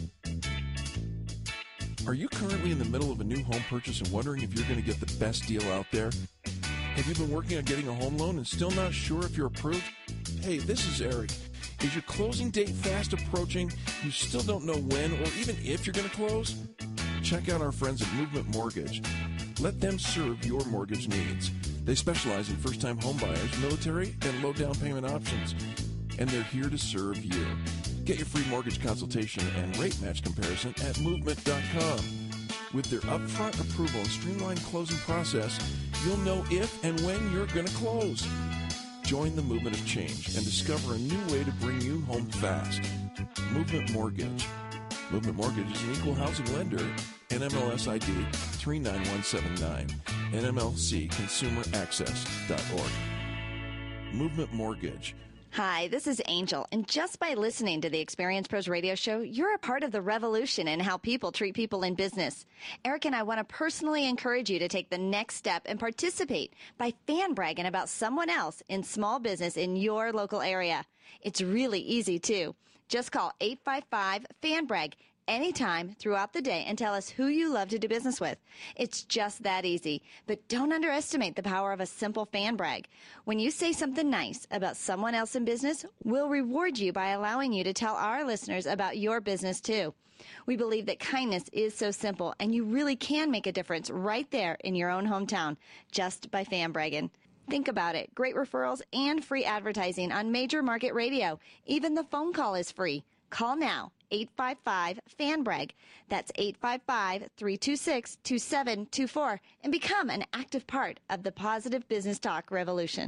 Are you currently in the middle of a new home purchase and wondering if you're going to get the best deal out there? Have you been working on getting a home loan and still not sure if you're approved? Hey, this is Eric. Is your closing date fast approaching? You still don't know when or even if you're going to close? Check out our friends at Movement Mortgage. Let them serve your mortgage needs. They specialize in first-time home buyers, military, and low down payment options. And they're here to serve you. Get your free mortgage consultation and rate match comparison at movement dot com. With their upfront approval and streamlined closing process, you'll know if and when you're going to close. Join the movement of change and discover a new way to bring you home fast. Movement Mortgage. Movement Mortgage is an equal housing lender. N M L S I D three nine one seven nine. N M L C consumer access dot org. Movement Mortgage. Hi, this is Angel, and just by listening to the Experience Pros radio show, you're a part of the revolution in how people treat people in business. Eric and I want to personally encourage you to take the next step and participate by fan bragging about someone else in small business in your local area. It's really easy, too. Just call eight five five, fan brag anytime throughout the day and tell us who you love to do business with. It's just that easy. But don't underestimate the power of a simple fan brag. When you say something nice about someone else in business, we'll reward you by allowing you to tell our listeners about your business too. We believe that kindness is so simple, and you really can make a difference right there in your own hometown just by fan bragging. Think about it. Great referrals and free advertising on major market radio. Even the phone call is free. Call now, eight five five, fan brag. That's eight five five, three two six, two seven two four, and become an active part of the positive business talk revolution.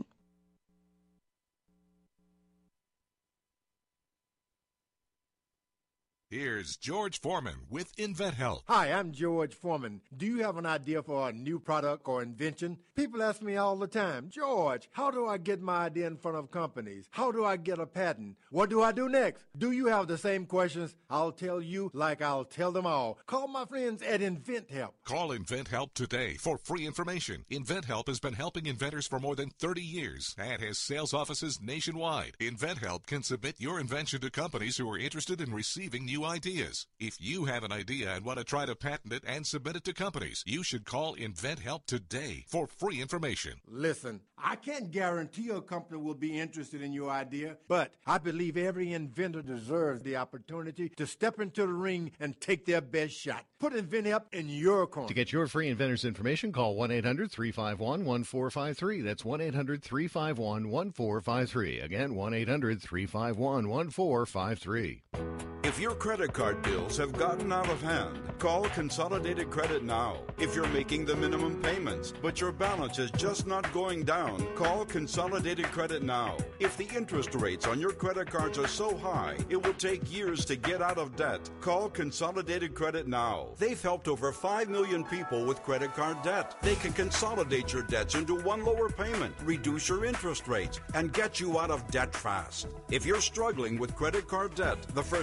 Here's George Foreman with InventHelp. Hi, I'm George Foreman. Do you have an idea for a new product or invention? People ask me all the time, George, how do I get my idea in front of companies? How do I get a patent? What do I do next? Do you have the same questions? I'll tell you like I'll tell them all. Call my friends at InventHelp. Call InventHelp today for free information. InventHelp has been helping inventors for more than thirty years and has sales offices nationwide. InventHelp can submit your invention to companies who are interested in receiving new ideas. If you have an idea and want to try to patent it and submit it to companies, you should call InventHelp today for free information. Listen, I can't guarantee a company will be interested in your idea, but I believe every inventor deserves the opportunity to step into the ring and take their best shot. Put InventHelp in your corner. To get your free inventor's information, call one eight hundred, three five one, one four five three. That's one eight hundred, three five one, one four five three. Again, one eight hundred, three five one, one four five three. If your credit card bills have gotten out of hand, call Consolidated Credit now. If you're making the minimum payments, but your balance is just not going down, call Consolidated Credit now. If the interest rates on your credit cards are so high, it will take years to get out of debt, call Consolidated Credit now. They've helped over five million people with credit card debt. They can consolidate your debts into one lower payment, reduce your interest rates, and get you out of debt fast. If you're struggling with credit card debt, the first step is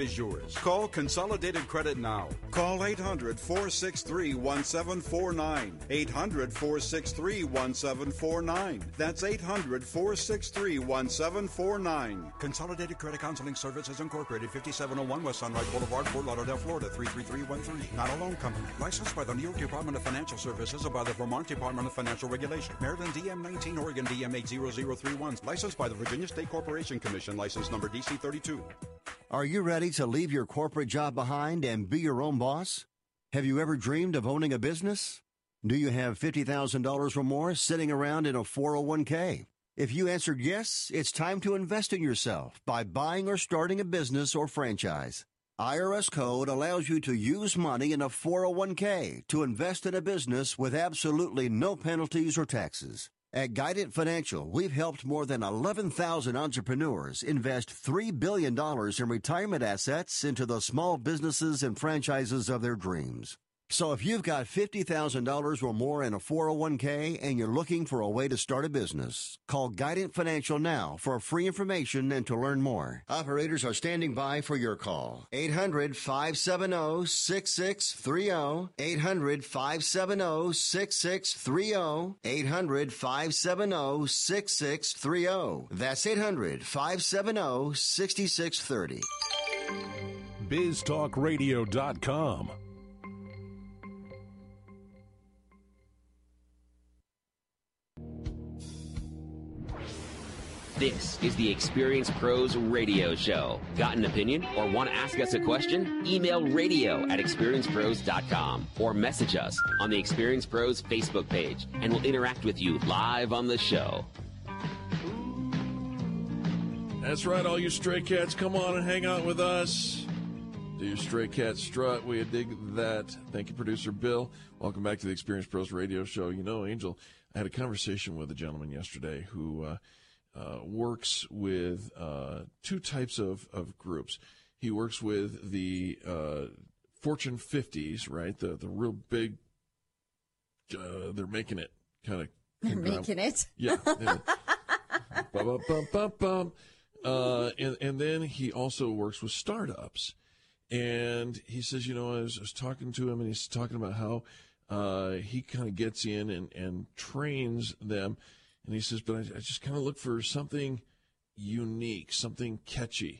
is yours. Call Consolidated Credit now. Call eight hundred, four six three, one seven four nine. eight hundred, four six three, one seven four nine. That's eight hundred, four six three, one seven four nine. Consolidated Credit Counseling Services Incorporated, fifty-seven oh one West Sunrise Boulevard, Fort Lauderdale, Florida, three three three one three. Not a loan company. Licensed by the New York Department of Financial Services and by the Vermont Department of Financial Regulation. Maryland D M nineteen, Oregon D M eight zero zero three one. Licensed by the Virginia State Corporation Commission. License number D C thirty-two. Are you ready to leave your corporate job behind and be your own boss? Have you ever dreamed of owning a business? Do you have fifty thousand dollars or more sitting around in a four oh one k? If you answered yes, it's time to invest in yourself by buying or starting a business or franchise. I R S code allows you to use money in a four oh one k to invest in a business with absolutely no penalties or taxes. At Guidant Financial, we've helped more than eleven thousand entrepreneurs invest three billion dollars in retirement assets into the small businesses and franchises of their dreams. So if you've got fifty thousand dollars or more in a four oh one k and you're looking for a way to start a business, call Guidant Financial now for free information and to learn more. Operators are standing by for your call. eight hundred, five seven zero, six six three zero. eight hundred, five seven zero, six six three zero. eight hundred, five seven zero, six six three zero. That's eight hundred, five seven zero, six six three zero. biz talk radio dot com. This is the Experience Pros Radio Show. Got an opinion or want to ask us a question? Email radio at experience pros dot com or message us on the Experience Pros Facebook page, and we'll interact with you live on the show. That's right, all you stray cats, come on and hang out with us. Do your stray cat strut. We dig that. Thank you, producer Bill. Welcome back to the Experience Pros Radio Show. You know, Angel, I had a conversation with a gentleman yesterday who uh, uh, works with uh, two types of, of groups. He works with the uh, Fortune fifties, right? The the real big, uh, they're making it kind of. They're making it? Yeah. yeah. bum, bum, bum, bum. Uh, and, and then he also works with startups. And he says, you know, I was, I was talking to him, and he's talking about how uh, he kind of gets in and, and trains them. And he says, but I, I just kind of look for something unique, something catchy.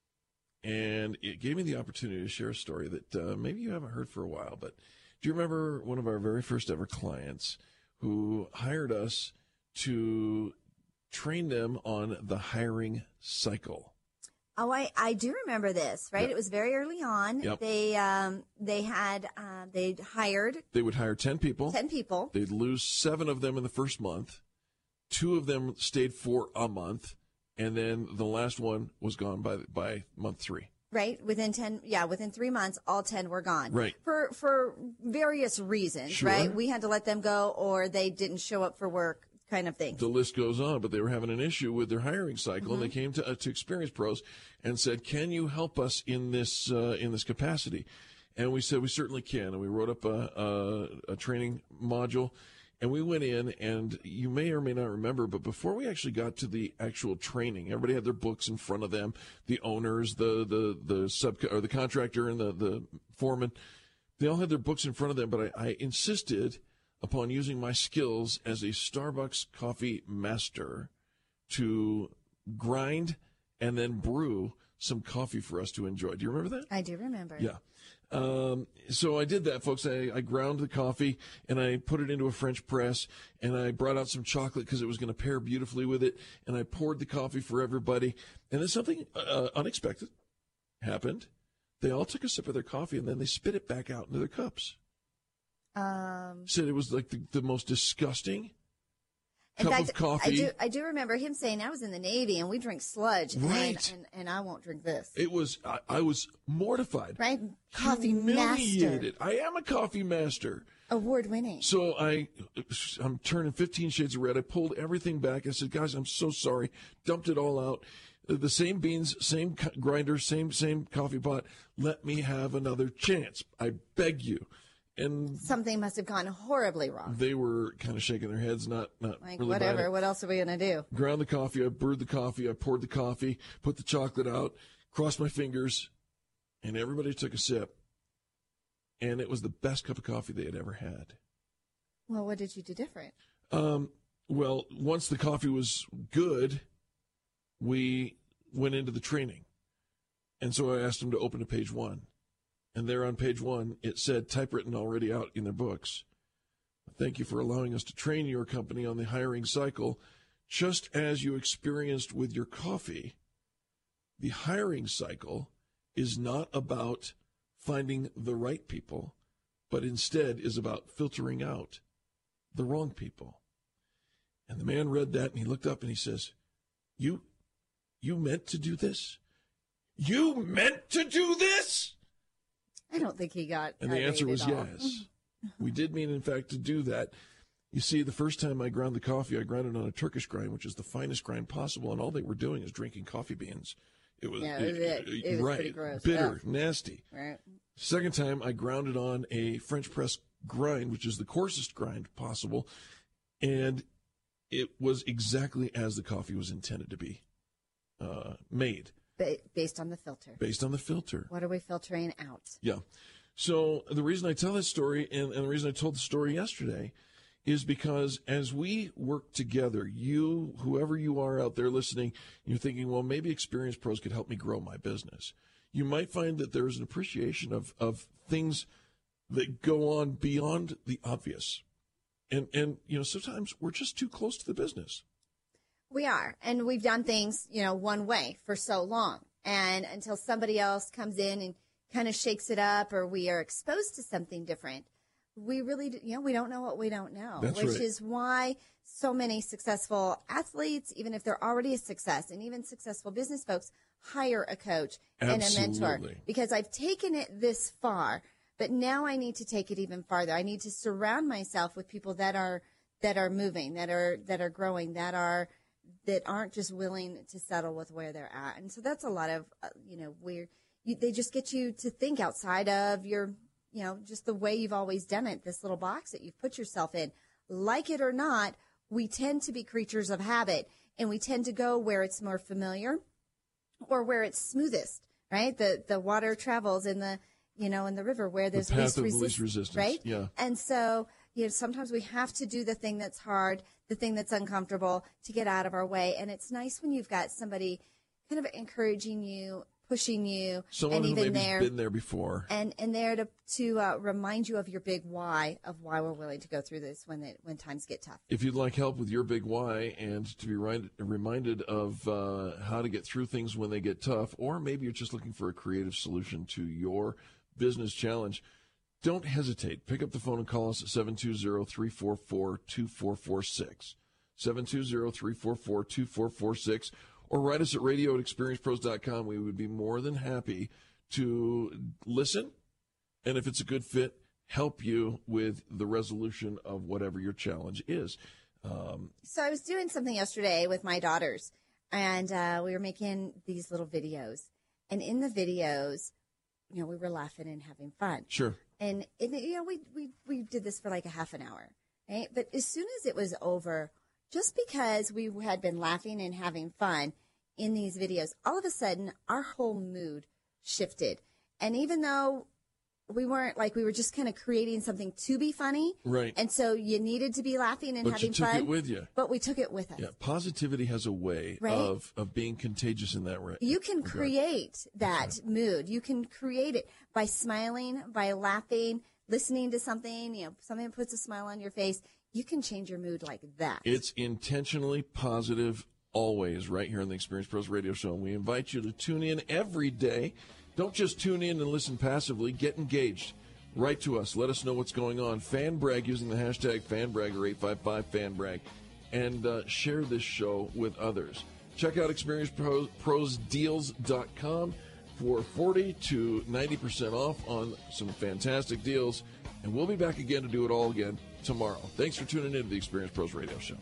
And it gave me the opportunity to share a story that uh, maybe you haven't heard for a while. But do you remember one of our very first ever clients who hired us to train them on the hiring cycle? Oh, I, I do remember this, right? Yep. It was very early on. Yep. They um they had uh, they hired They would hire ten people. ten people. They'd lose seven of them in the first month. Two of them stayed for a month, and then the last one was gone by by month three. Right, within ten, yeah, within three months, all ten were gone. Right, for for various reasons. Sure. Right, we had to let them go, or they didn't show up for work, kind of thing. The list goes on, but they were having an issue with their hiring cycle, Mm-hmm. and they came to uh, to Experience Pros and said, "Can you help us in this uh, in this capacity?" And we said, "We certainly can." And we wrote up a, a, a training module. And we went in, and you may or may not remember, but before we actually got to the actual training, everybody had their books in front of them. The owners, the the the sub or the contractor, and the the foreman, they all had their books in front of them. But I, I insisted upon using my skills as a Starbucks coffee master to grind and then brew some coffee for us to enjoy. Do you remember that? I do remember. Yeah. Um, so I did that, folks. I, I ground the coffee, and I put it into a French press, and I brought out some chocolate because it was going to pair beautifully with it, and I poured the coffee for everybody. And then something uh, unexpected happened. They all took a sip of their coffee, and then they spit it back out into their cups. Um, Said it was like the, the most disgusting in cup fact, of coffee. I do, I do remember him saying, I was in the Navy, and we drink sludge, Right. and, and, and I won't drink this. It was, I, I was mortified. Right? Coffee master. Humiliated. I am a coffee master. Award winning. So I, I'm turning fifteen shades of red. I pulled everything back. I said, guys, I'm so sorry. Dumped it all out. The same beans, same grinder, same, same coffee pot. Let me have another chance. I beg you. And Something must have gone horribly wrong. they were kind of shaking their heads, not, not Like, really whatever. buying it. What else are we going to do? Ground the coffee. I brewed the coffee. I poured the coffee, put the chocolate out, crossed my fingers, and everybody took a sip, and it was the best cup of coffee they had ever had. Well, what did you do different? Um, well, once the coffee was good, we went into the training. And so I asked them to open to page one. And there on page one, it said, typewritten already out in their books, thank you for allowing us to train your company on the hiring cycle. Just as you experienced with your coffee, the hiring cycle is not about finding the right people, but instead is about filtering out the wrong people. And the man read that, and he looked up and he says, you, you meant to do this? You meant to do this? I don't think he got And the answer was yes. We did mean, in fact, to do that. You see, the first time I ground the coffee, I ground it on a Turkish grind, which is the finest grind possible, and all they were doing is drinking coffee beans. It was, yeah, it was, it. It was right, pretty gross. bitter, yeah. nasty. Right. Second time, I ground it on a French press grind, which is the coarsest grind possible, and it was exactly as the coffee was intended to be uh, made. Ba- based on the filter. Based on the filter. What are we filtering out? Yeah. So the reason I tell this story, and, and the reason I told the story yesterday, is because as we work together, you, whoever you are out there listening, you're thinking, well, maybe Experience Pros could help me grow my business. You might find that there's an appreciation of, of things that go on beyond the obvious. And, and, you know, sometimes we're just too close to the business. We are. And we've done things, you know, one way for so long. And until somebody else comes in and kind of shakes it up, or we are exposed to something different, we really, you know, we don't know what we don't know. That's which right. is why so many successful athletes, even if they're already a success, and even successful business folks, hire a coach and a mentor. Absolutely. Because I've taken it this far, but now I need to take it even farther. I need to surround myself with people that are that are moving, that are that are growing, that are that aren't just willing to settle with where they're at. And so that's a lot of, uh, you know, where you, they just get you to think outside of your, you know, just the way you've always done it, this little box that you've put yourself in. Like it or not, we tend to be creatures of habit, and we tend to go where it's more familiar or where it's smoothest, right? The the water travels in the, you know, in the river where there's the path least, of resist- least resistance, right? Yeah. And so, you know, sometimes we have to do the thing that's hard, the thing that's uncomfortable to get out of our way. And it's nice when you've got somebody kind of encouraging you, pushing you, Someone and who even maybe's there, been there before. and and there to to uh, remind you of your big why, of why we're willing to go through this when it, when times get tough. If you'd like help with your big why and to be right, reminded of uh, how to get through things when they get tough, or maybe you're just looking for a creative solution to your business challenge, don't hesitate. Pick up the phone and call us at seven two zero, three four four, two four four six. seven two zero, three four four, two four four six. Or write us at radio at experience pros dot com. We would be more than happy to listen, and if it's a good fit, help you with the resolution of whatever your challenge is. Um, So I was doing something yesterday with my daughters, and uh, we were making these little videos. And in the videos, you know, we were laughing and having fun. Sure. And, and you know, we, we, we did this for like a half an hour, right? But as soon as it was over, just because we had been laughing and having fun in these videos, all of a sudden our whole mood shifted. And even though we weren't like, we were just kind of creating something to be funny. Right. And so you needed to be laughing and But having you took fun. it with you. But we took it with us. Yeah, positivity has a way Right? of, of being contagious in that way. You can create that mood. You can create it by smiling, by laughing, listening to something, you know, something that puts a smile on your face. You can change your mood like that. It's intentionally positive always right here on the Experience Pros Radio Show. And we invite you to tune in every day. Don't just tune in and listen passively. Get engaged. Write to us. Let us know what's going on. FanBrag using the hashtag FanBrag or eight five five FanBrag. And uh, share this show with others. Check out experience pros deals dot com for forty to ninety percent off on some fantastic deals. And we'll be back again to do it all again tomorrow. Thanks for tuning in to the Experience Pros Radio Show.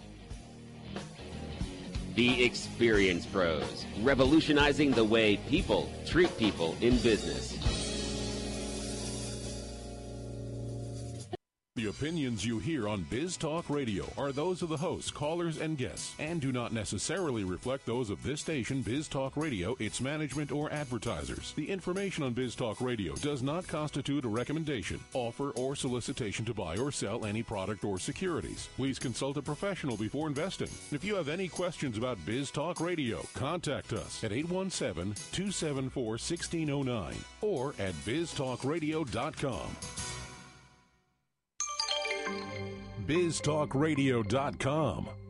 The Experience Pros, revolutionizing the way people treat people in business. The The opinions you hear on Biz Talk Radio are those of the hosts, callers, and guests, and do not necessarily reflect those of this station, Biz Talk Radio, its management, or advertisers. The information on Biz Talk Radio does not constitute a recommendation, offer, or solicitation to buy or sell any product or securities. Please consult a professional before investing. If you have any questions about Biz Talk Radio, contact us at eight one seven, two seven four, one six zero nine or at biz talk radio dot com. biz talk radio dot com.